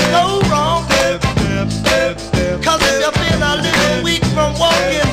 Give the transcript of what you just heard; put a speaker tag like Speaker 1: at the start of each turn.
Speaker 1: go wrong. Cause if you feel a little weak from walking,